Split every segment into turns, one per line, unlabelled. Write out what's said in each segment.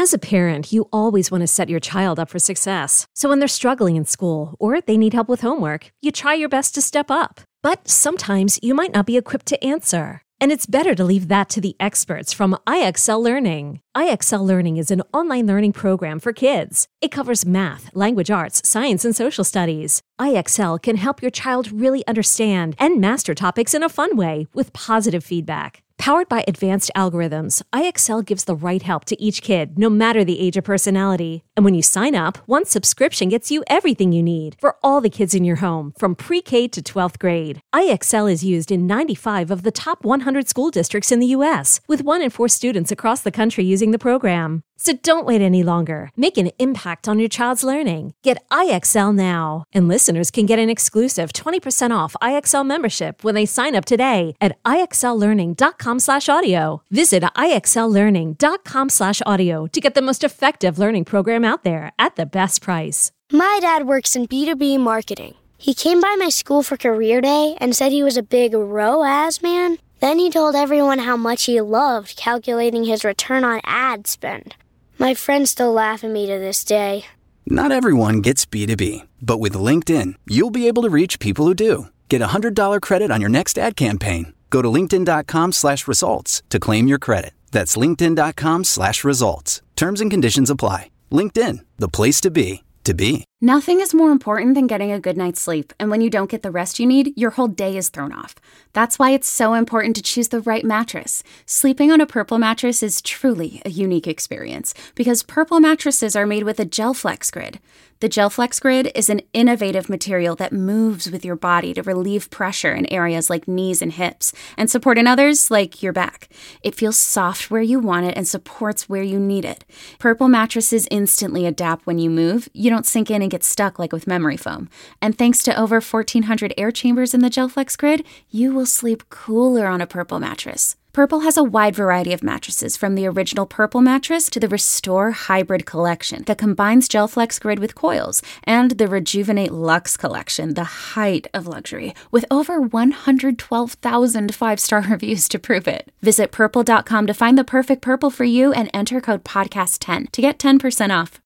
As a parent, you always want to set your child up for success. So when they're struggling in school or they need help with homework, you try your best to step up. But sometimes you might not be equipped to answer. And it's better to leave that to the experts from IXL Learning. IXL Learning is an online learning program for kids. It covers math, language arts, science, and social studies. IXL can help your child really understand and master topics in a fun way with positive feedback. Powered by advanced algorithms, IXL gives the right help to each kid, no matter the age or personality. And when you sign up, one subscription gets you everything you need for all the kids in your home, from pre-K to 12th grade. IXL is used in 95 of the top 100 school districts in the U.S., with 1 in 4 students across the country using the program. So don't wait any longer. Make an impact on your child's learning. Get IXL now. And listeners can get an exclusive 20% off IXL membership when they sign up today at IXLlearning.com/audio. Visit IXLlearning.com/audio to get the most effective learning program out there at the best price.
My dad works in B2B marketing. He came by my school for career day and said he was a big ROAS man. Then he told everyone how much he loved calculating his return on ad spend. My friends still laugh at me to this day.
Not everyone gets B2B, but with LinkedIn, you'll be able to reach people who do. Get a $100 credit on your next ad campaign. Go to linkedin.com/results to claim your credit. That's linkedin.com/results. Terms and conditions apply. LinkedIn, the place to be, to be.
Nothing is more important than getting a good night's sleep, and when you don't get the rest you need, your whole day is thrown off. That's why it's so important to choose the right mattress. Sleeping on a Purple mattress is truly a unique experience, because Purple mattresses are made with a GelFlex Grid. The GelFlex Grid is an innovative material that moves with your body to relieve pressure in areas like knees and hips, and support in others like your back. It feels soft where you want it and supports where you need it. Purple mattresses instantly adapt when you move. You don't sink in and get stuck like with memory foam. And thanks to over 1,400 air chambers in the GelFlex Grid, you will sleep cooler on a Purple mattress. Purple has a wide variety of mattresses, from the original Purple mattress to the Restore Hybrid collection that combines GelFlex Grid with coils, and the Rejuvenate Luxe collection, the height of luxury, with over 112,000 five-star reviews to prove it. Visit purple.com to find the perfect Purple for you and enter code podcast10 to get 10% off.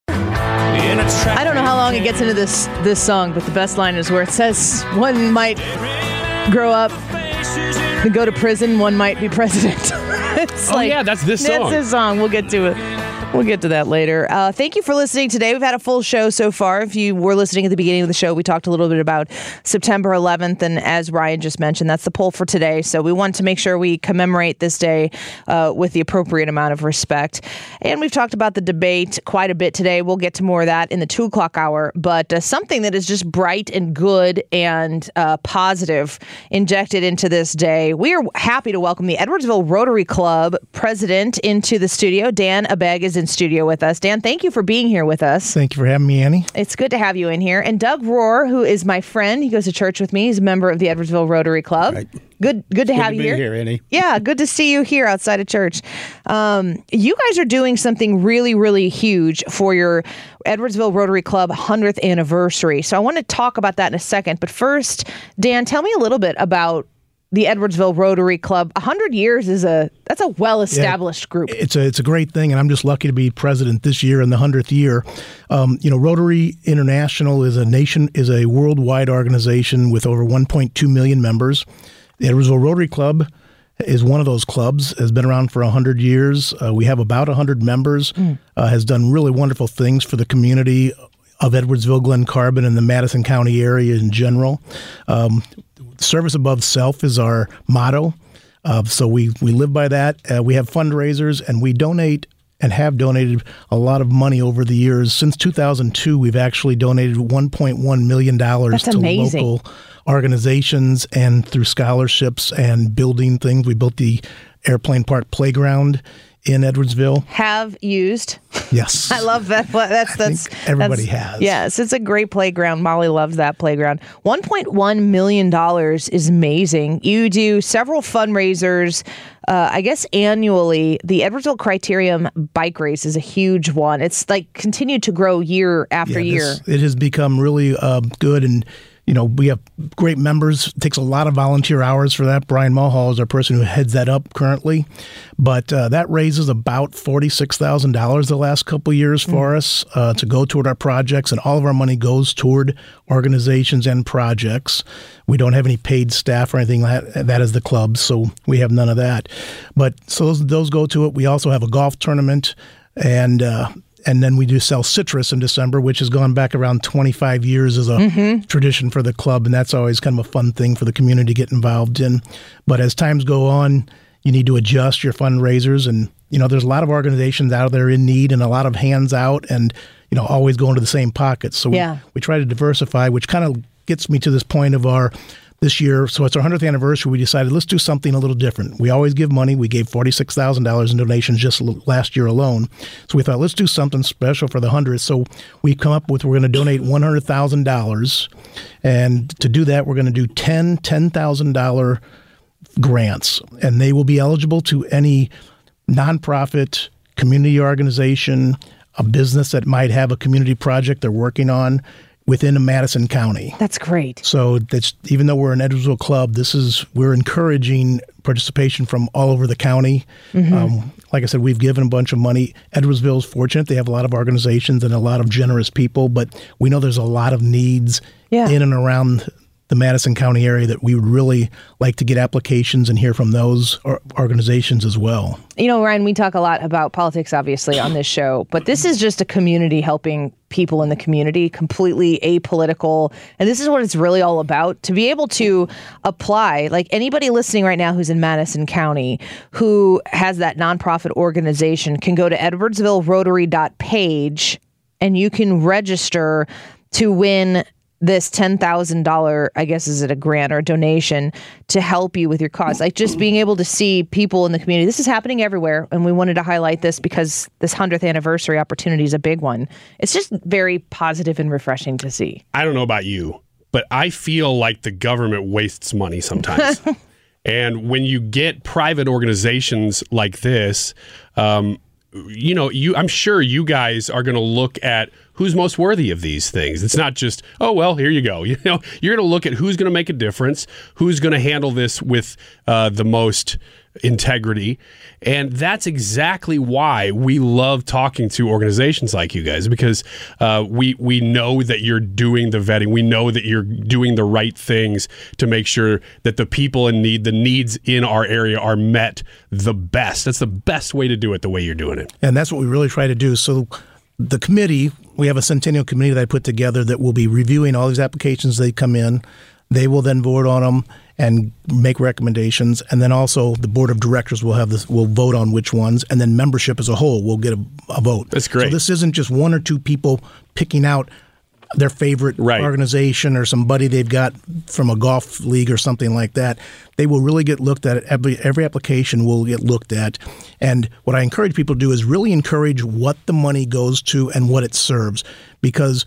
I don't know how long it gets into this song, but the best line is where it says one might grow up and go to prison, one might be president. It's
yeah, that's this song.
That's this song. We'll get to it. We'll get to that later. Thank you for listening today. We've had a full show so far. If you were listening at the beginning of the show, we talked a little bit about September 11th. And as Ryan just mentioned, that's the poll for today. So we want to make sure we commemorate this day with the appropriate amount of respect. And we've talked about the debate quite a bit today. We'll get to more of that in the 2 o'clock hour. But something that is just bright and good and positive injected into this day. We are happy to welcome the Edwardsville Rotary Club president into the studio. Dan Abegg is in studio with us. Dan, thank you for being here with us.
Thank you for having me, Annie.
It's good to have you in here. And Doug Rohr, who is my friend, he goes to church with me. He's a member of the Edwardsville Rotary Club. Right. Good to have you here.
Annie.
Yeah, good to see you here outside of church. You guys are doing something really, really huge for your Edwardsville Rotary Club 100th anniversary. So I want to talk about that in a second. But first, Dan, tell me a little bit about the Edwardsville Rotary Club. 100 years that's a well-established group.
It's a great thing, and I'm just lucky to be president this year in the 100th year. Rotary International is a worldwide organization with over 1.2 million members. The Edwardsville Rotary Club is one of those clubs, has been around for 100 years. We have about 100 members, has done really wonderful things for the community of Edwardsville, Glen Carbon, and the Madison County area in general. Service above self is our motto. So we live by that. We have fundraisers, and we donate and have donated a lot of money over the years. Since 2002, we've actually donated $1.1 million to local organizations and through scholarships and building things. We built the Airplane Park Playground in Edwardsville.
Have used.
Yes.
I love that. That's
everybody has.
Yes, it's a great playground. Molly loves that playground. $1.1 million is amazing. You do several fundraisers, I guess annually. The Edwardsville Criterium bike race is a huge one. It's continued to grow year after year.
It has become really good, and We have great members. It takes a lot of volunteer hours for that. Brian Mulhall is our person who heads that up currently. But that raises about $46,000 the last couple of years for us to go toward our projects. And all of our money goes toward organizations and projects. We don't have any paid staff or anything like that. That is the club, so we have none of that. But so those go to it. We also have a golf tournament, and then we do sell citrus in December, which has gone back around 25 years as a tradition for the club, and that's always kind of a fun thing for the community to get involved in. But as times go on, you need to adjust your fundraisers, and there's a lot of organizations out there in need and a lot of hands out, and always going to the same pockets. So we try to diversify, which kind of gets me to this point of this year. So it's our 100th anniversary. We decided let's do something a little different. We always give money. We gave $46,000 in donations just last year alone. So we thought let's do something special for the 100th. So we come up with we're going to donate $100,000, and to do that we're going to do 10 $10,000 grants, and they will be eligible to any nonprofit, community organization, a business that might have a community project they're working on within Madison County.
That's great.
So that's, even though we're an Edwardsville club, we're encouraging participation from all over the county. Like I said, we've given a bunch of money. Edwardsville's fortunate. They have a lot of organizations and a lot of generous people, but we know there's a lot of needs in and around the Madison County area that we would really like to get applications and hear from those organizations as well.
Ryan, we talk a lot about politics, obviously, on this show, but this is just a community helping people in the community, completely apolitical. And this is what it's really all about. To be able to apply, like anybody listening right now who's in Madison County who has that nonprofit organization can go to edwardsvillerotary.page and you can register to win this $10,000, I guess, is it a grant or a donation to help you with your cause? Like just being able to see people in the community. This is happening everywhere, and we wanted to highlight this because this 100th anniversary opportunity is a big one. It's just very positive and refreshing to see.
I don't know about you, but I feel like the government wastes money sometimes. And when you get private organizations like this, I'm sure you guys are going to look at who's most worthy of these things. It's not just, oh, well, here you go. You're going to look at who's going to make a difference, who's going to handle this with the most integrity. And that's exactly why we love talking to organizations like you guys, because we know that you're doing the vetting. We know that you're doing the right things to make sure that the people in need, the needs in our area are met the best. That's the best way to do it, the way you're doing it.
And that's what we really try to do. So the committee, we have a Centennial committee that I put together that will be reviewing all these applications that come in. They will then vote on them and make recommendations, and then also the board of directors will vote on which ones, and then membership as a whole will get a vote.
That's great.
So this isn't just one or two people picking out their favorite organization or somebody they've got from a golf league or something like that. They will really get looked at. Every application will get looked at. And what I encourage people to do is really encourage what the money goes to and what it serves. Because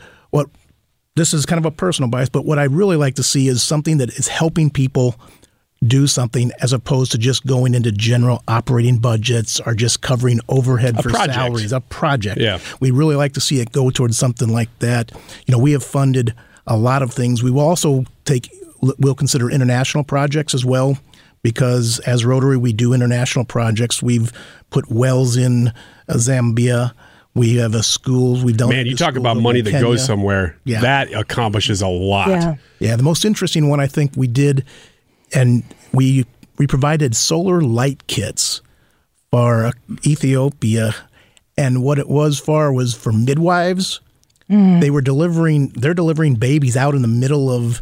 this is kind of a personal bias, but what I really like to see is something that is helping people do something as opposed to just going into general operating budgets or just covering overhead for salaries. A project.
Yeah.
We really like to see it go towards something like that. We have funded a lot of things. We will also we'll consider international projects as well, because as Rotary, we do international projects. We've put wells in Zambia. We have a school. We've done.
Man, you talk about money that goes somewhere.
Yeah.
That accomplishes a lot.
Yeah. The most interesting one I think we did, and we provided solar light kits for Ethiopia, and what it was for midwives. They're delivering babies out in the middle of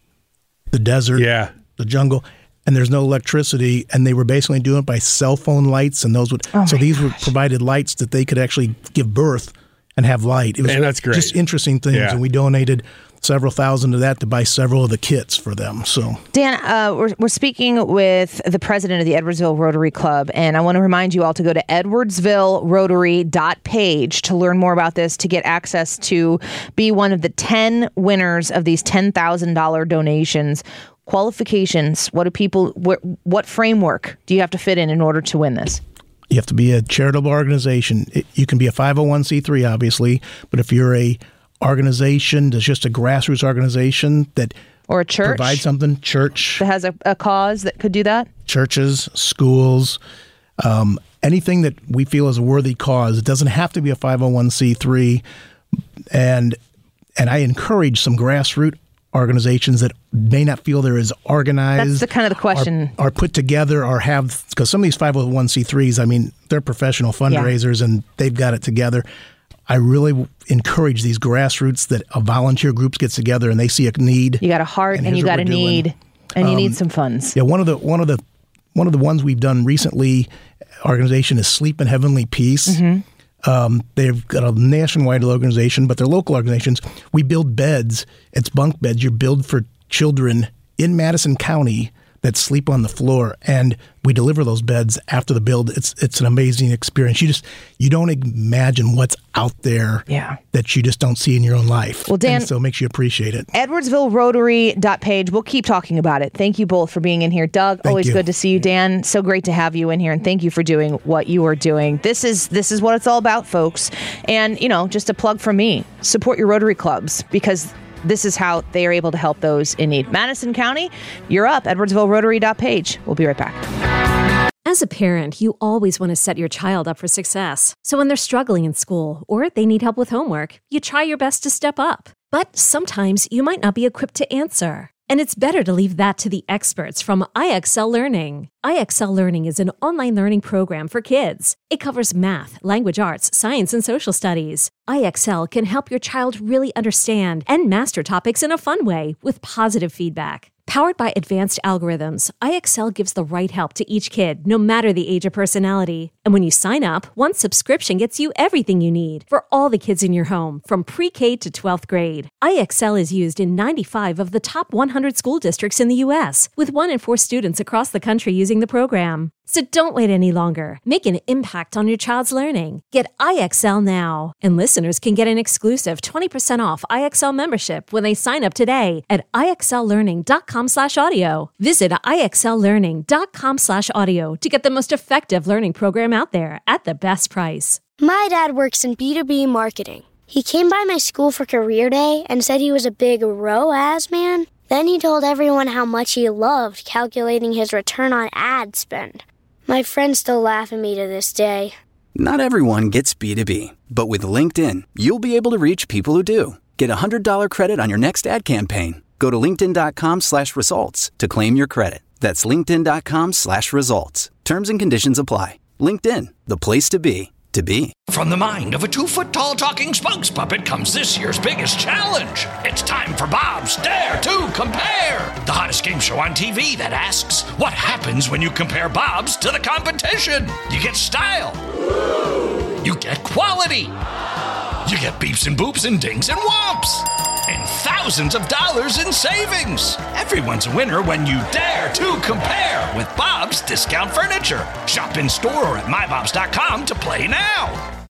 the desert, the jungle, and there's no electricity, and they were basically doing it by cell phone lights, and these were provided lights that they could actually give birth and have light. It was
that's great.
Just interesting things, and we donated several thousand of that to buy several of the kits for them. So,
Dan, we're speaking with the president of the Edwardsville Rotary Club, and I want to remind you all to go to edwardsvillerotary.page to learn more about this, to get access to be one of the 10 winners of these $10,000 donations. Qualifications, what framework do you have to fit in order to win this?
You have to be a charitable organization. You can be a 501c3, obviously, but if you're a organization that's just a grassroots organization that
or a church
provides something, church
that has a cause that could do that?
Churches, schools, anything that we feel is a worthy cause. It doesn't have to be a 501c3. And I encourage some grassroots organizations that may not feel they're as organized.
That's the kind of the question.
Are put together or have, because some of these 501c3s, I mean, they're professional fundraisers and they've got it together. I really encourage these grassroots that a volunteer groups get together and they see a need.
You got a heart and you got a need and you need some funds.
Yeah, one of the ones we've done recently, organization is Sleep in Heavenly Peace. Mm-hmm. They've got a nationwide organization, but they're local organizations. We build beds. It's bunk beds you build for children in Madison County that sleep on the floor, and we deliver those beds after the build. It's an amazing experience. You don't imagine what's out there that you just don't see in your own life.
Well, Dan,
and so it makes you appreciate it.
EdwardsvilleRotary.page. We'll keep talking about it. Thank you both for being in here. Doug, always good to see you. Dan, so great to have you in here, and thank you for doing what you are doing. This is what it's all about, folks. And, just a plug from me, support your Rotary clubs, because this is how they are able to help those in need. Madison County, you're up. EdwardsvilleRotary.page. We'll be right back.
As a parent, you always want to set your child up for success. So when they're struggling in school or they need help with homework, you try your best to step up. But sometimes you might not be equipped to answer. And it's better to leave that to the experts from IXL Learning. IXL Learning is an online learning program for kids. It covers math, language arts, science, and social studies. IXL can help your child really understand and master topics in a fun way with positive feedback. Powered by advanced algorithms, IXL gives the right help to each kid, no matter the age or personality. And when you sign up, one subscription gets you everything you need for all the kids in your home, from pre-K to 12th grade. IXL is used in 95 of the top 100 school districts in the U.S., with 1 in 4 students across the country using the program. So don't wait any longer. Make an impact on your child's learning. Get IXL now. And listeners can get an exclusive 20% off IXL membership when they sign up today at IXLlearning.com/audio. Visit IXLlearning.com/audio to get the most effective learning program out there at the best price.
My dad works in B2B marketing. He came by my school for career day and said he was a big ROAS man. Then he told everyone how much he loved calculating his return on ad spend. My friends still laugh at me to this day.
Not everyone gets B2B, but with LinkedIn, you'll be able to reach people who do. Get a $100 credit on your next ad campaign. Go to linkedin.com/results to claim your credit. That's linkedin.com/results. Terms and conditions apply. LinkedIn, the place to be.
From the mind of a 2-foot-tall talking spokes puppet comes this year's biggest challenge. It's time for Bob's Dare to Compare, the hottest game show on TV that asks, what happens when you compare Bob's to the competition? You get style. You get quality. You get beeps and boops and dings and whomps. And thousands of dollars in savings. Everyone's a winner when you dare to compare with Bob's Discount Furniture. Shop in store or at mybobs.com to play now.